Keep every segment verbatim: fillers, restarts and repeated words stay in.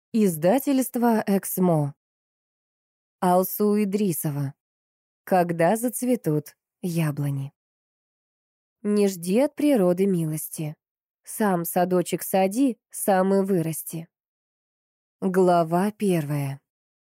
Издательство «Эксмо». Алсу Идрисова. Когда зацветут яблони. Не жди от природы милости. Сам садочек сади, сам и вырасти. Глава первая.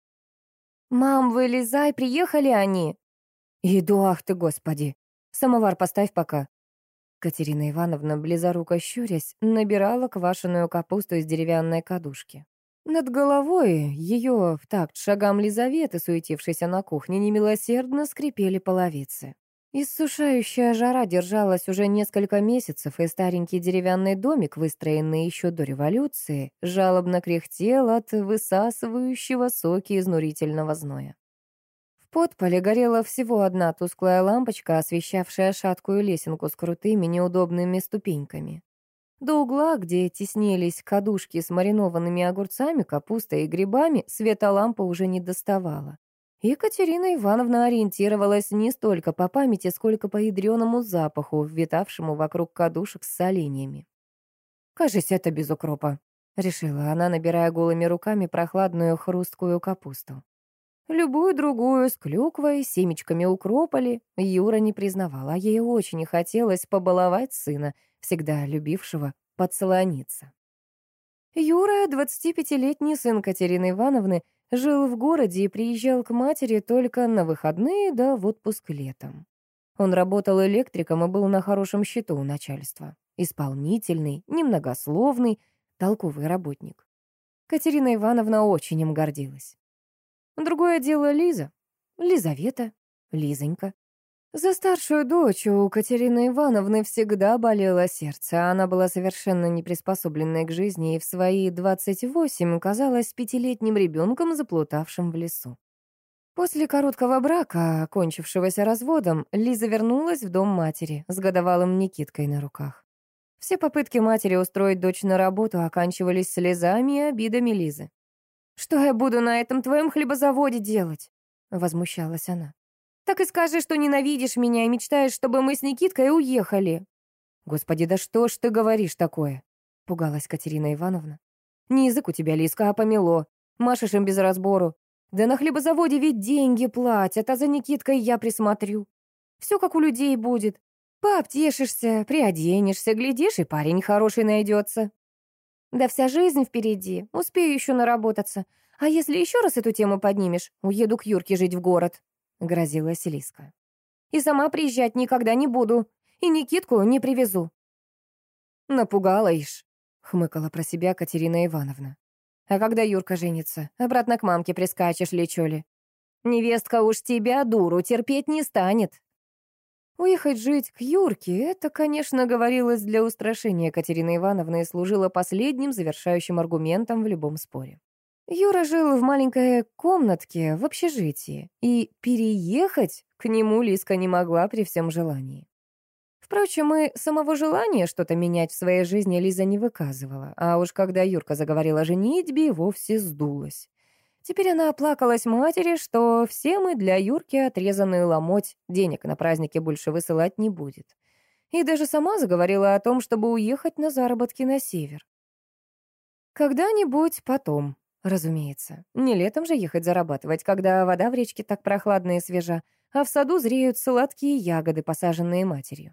«Мам, вылезай, приехали они!» «Иду, ах ты, господи! Самовар поставь пока!» Катерина Ивановна, близоруко щурясь, набирала квашеную капусту из деревянной кадушки. Над головой ее, в такт шагам Лизаветы, суетившейся на кухне, немилосердно скрипели половицы. Иссушающая жара держалась уже несколько месяцев, и старенький деревянный домик, выстроенный еще до революции, жалобно кряхтел от высасывающего соки изнурительного зноя. В подполе горела всего одна тусклая лампочка, освещавшая шаткую лесенку с крутыми неудобными ступеньками. До угла, где теснились кадушки с маринованными огурцами, капустой и грибами, света лампа уже не доставала. Екатерина Ивановна ориентировалась не столько по памяти, сколько по ядреному запаху, витавшему вокруг кадушек с соленьями. «Кажись, это без укропа», — решила она, набирая голыми руками прохладную хрусткую капусту. Любую другую с клюквой, семечками укропали Юра не признавала, а ей очень хотелось побаловать сына, всегда любившего подсолониться. Юра, двадцатипятилетний сын Катерины Ивановны, жил в городе и приезжал к матери только на выходные да в отпуск летом. Он работал электриком и был на хорошем счету у начальства. Исполнительный, немногословный, толковый работник. Катерина Ивановна очень им гордилась. Другое дело Лиза, Лизавета, Лизонька. За старшую дочь у Катерины Ивановны всегда болело сердце, она была совершенно не приспособленной к жизни и в свои двадцать восемь казалась пятилетним ребенком, заплутавшим в лесу. После короткого брака, окончившегося разводом, Лиза вернулась в дом матери с годовалым Никиткой на руках. Все попытки матери устроить дочь на работу оканчивались слезами и обидами Лизы. «Что я буду на этом твоем хлебозаводе делать?» — возмущалась она. «Так и скажи, что ненавидишь меня и мечтаешь, чтобы мы с Никиткой уехали». «Господи, да что ж ты говоришь такое?» — пугалась Катерина Ивановна. «Не язык у тебя, Лизка, а помело. Машешь им без разбору. Да на хлебозаводе ведь деньги платят, а за Никиткой я присмотрю. Все как у людей будет. Пообтешишься, приоденешься, глядишь, и парень хороший найдется. Да вся жизнь впереди, успею еще наработаться. А если еще раз эту тему поднимешь, уеду к Юрке жить в город», — грозилась Лизка. «И сама приезжать никогда не буду, и Никитку не привезу». «Напугала ишь», — хмыкала про себя Катерина Ивановна. «А когда Юрка женится, обратно к мамке прискачешь ли, чё ли? Невестка уж тебя, дуру, терпеть не станет». Уехать жить к Юрке — это, конечно, говорилось для устрашения Катерины Ивановны и служило последним завершающим аргументом в любом споре. Юра жил в маленькой комнатке в общежитии, и переехать к нему Лизка не могла при всем желании. Впрочем, и самого желания что-то менять в своей жизни Лиза не выказывала, а уж когда Юрка заговорила о женитьбе, вовсе сдулась. Теперь она оплакалась матери, что все мы для Юрки отрезанный ломоть, денег на праздники больше высылать не будет. И даже сама заговорила о том, чтобы уехать на заработки на север. Когда-нибудь потом, разумеется. Не летом же ехать зарабатывать, когда вода в речке так прохладная и свежа, а в саду зреют сладкие ягоды, посаженные матерью.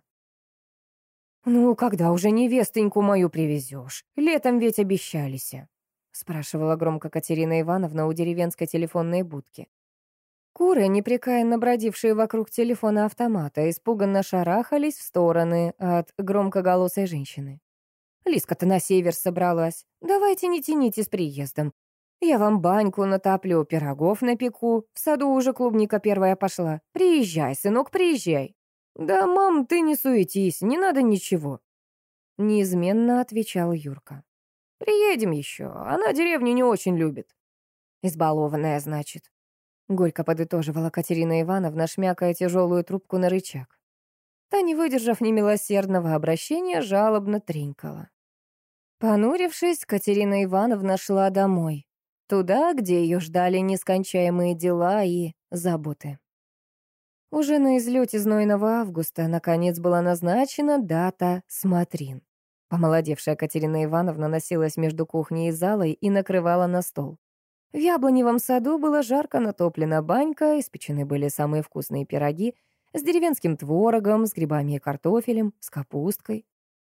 «Ну, когда уже невестоньку мою привезешь? Летом ведь обещались», — спрашивала громко Катерина Ивановна у деревенской телефонной будки. Куры, непрекаянно бродившие вокруг телефона автомата, испуганно шарахались в стороны от громкоголосой женщины. «Лизка-то на север собралась. Давайте не тяните с приездом. Я вам баньку натоплю, пирогов напеку. В саду уже клубника первая пошла. Приезжай, сынок, приезжай». «Да, мам, ты не суетись, не надо ничего», — неизменно отвечал Юрка. «Приедем еще, она деревню не очень любит». «Избалованная, значит», — горько подытоживала Катерина Ивановна, шмякая тяжелую трубку на рычаг. Та, не выдержав немилосердного обращения, жалобно тренькала. Понурившись, Катерина Ивановна шла домой, туда, где ее ждали нескончаемые дела и заботы. Уже на излете знойного августа, наконец, была назначена дата смотрин. Помолодевшая Катерина Ивановна носилась между кухней и залой и накрывала на стол. В яблоневом саду было жарко натоплена банька, испечены были самые вкусные пироги с деревенским творогом, с грибами и картофелем, с капусткой.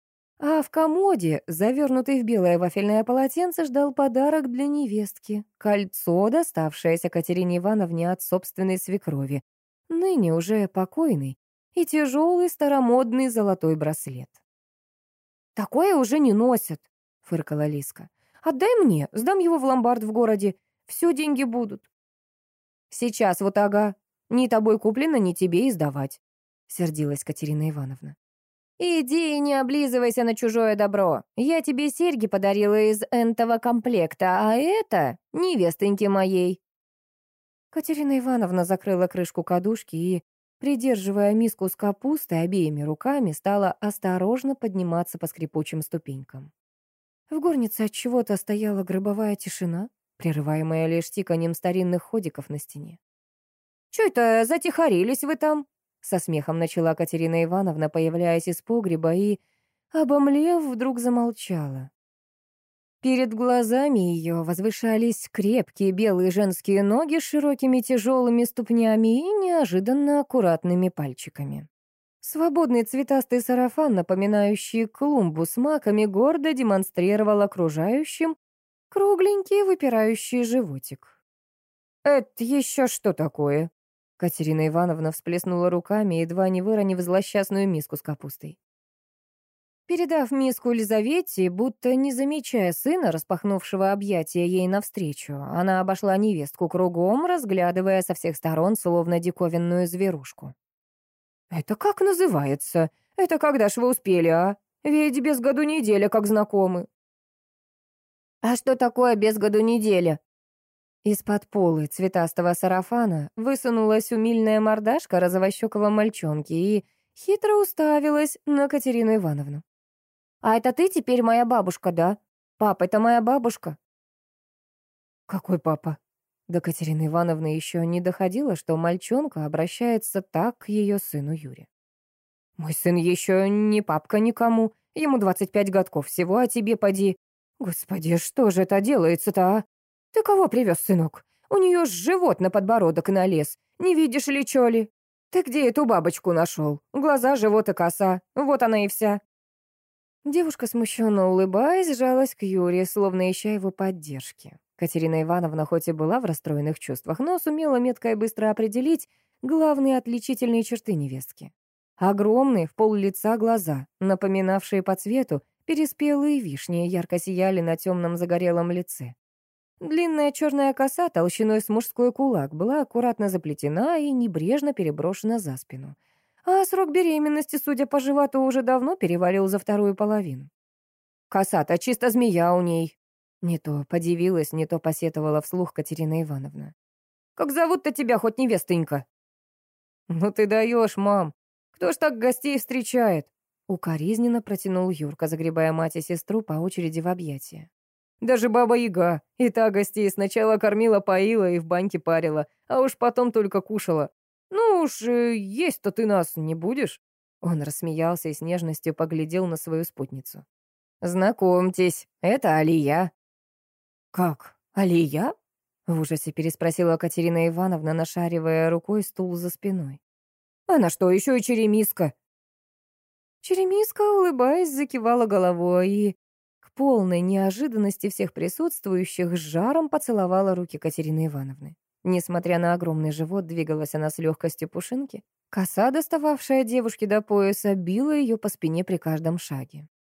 А в комоде, завернутый в белое вафельное полотенце, ждал подарок для невестки — кольцо, доставшееся Катерине Ивановне от собственной свекрови, ныне уже покойной, и тяжелый старомодный золотой браслет. «Такое уже не носят», — фыркала Лиска. «Отдай мне, сдам его в ломбард в городе. Все деньги будут». «Сейчас вот ага. Ни тобой куплено, ни тебе и сдавать», — сердилась Катерина Ивановна. «Иди и не облизывайся на чужое добро. Я тебе серьги подарила из энтого комплекта, а это невестоньки моей». Катерина Ивановна закрыла крышку кадушки и, придерживая миску с капустой обеими руками, стала осторожно подниматься по скрипучим ступенькам. В горнице отчего-то стояла гробовая тишина, прерываемая лишь тиканьем старинных ходиков на стене. «Чё это затихарились вы там?» — со смехом начала Катерина Ивановна, появляясь из погреба, и, обомлев, вдруг замолчала. Перед глазами ее возвышались крепкие белые женские ноги с широкими тяжелыми ступнями и неожиданно аккуратными пальчиками. Свободный цветастый сарафан, напоминающий клумбу с маками, гордо демонстрировал окружающим кругленький выпирающий животик. «Это еще что такое?» Катерина Ивановна всплеснула руками, едва не выронив злосчастную миску с капустой. Передав миску Елизавете, будто не замечая сына, распахнувшего объятия ей навстречу, она обошла невестку кругом, разглядывая со всех сторон, словно диковинную зверушку. «Это как называется? Это когда ж вы успели, а? Ведь без году неделя, как знакомы». «А что такое без году неделя?» Из-под полы цветастого сарафана высунулась умильная мордашка розовощекого мальчонки и хитро уставилась на Катерину Ивановну. «А это ты теперь моя бабушка, да? Папа, это моя бабушка?» «Какой папа?» До Катерины Ивановны еще не доходило, что мальчонка обращается так к ее сыну Юре. «Мой сын еще не папка никому, ему двадцать пять годков всего, а тебе поди. Господи, что же это делается-то, а? Ты кого привез, сынок? У нее ж живот на подбородок налез, не видишь ли, чё ли? Ты где эту бабочку нашел? Глаза, живот и коса, вот она и вся». Девушка, смущенно улыбаясь, сжалась к Юре, словно ища его поддержки. Катерина Ивановна хоть и была в расстроенных чувствах, но сумела метко и быстро определить главные отличительные черты невестки. Огромные, в пол лица глаза, напоминавшие по цвету переспелые вишни, ярко сияли на темном загорелом лице. Длинная черная коса толщиной с мужской кулак была аккуратно заплетена и небрежно переброшена за спину. А срок беременности, судя по животу, уже давно перевалил за вторую половину. «Коса-то чисто змея у ней!» Не то подивилась, не то посетовала вслух Катерина Ивановна. «Как зовут-то тебя, хоть невестонька?» «Ну ты даешь, мам! Кто ж так гостей встречает?» Укоризненно протянул Юрка, загребая мать и сестру по очереди в объятия. «Даже баба-яга, и та гостей сначала кормила, поила и в баньке парила, а уж потом только кушала. Ну уж, э, есть-то ты нас не будешь?» Он рассмеялся и с нежностью поглядел на свою спутницу. «Знакомьтесь, это Алия». «Как, Алия?» — в ужасе переспросила Катерина Ивановна, нашаривая рукой стул за спиной. «Она что, еще и черемиска?» Черемиска, улыбаясь, закивала головой и, к полной неожиданности всех присутствующих, с жаром поцеловала руки Катерины Ивановны. Несмотря на огромный живот, двигалась она с легкостью пушинки. Коса, достававшая девушке до пояса, била ее по спине при каждом шаге.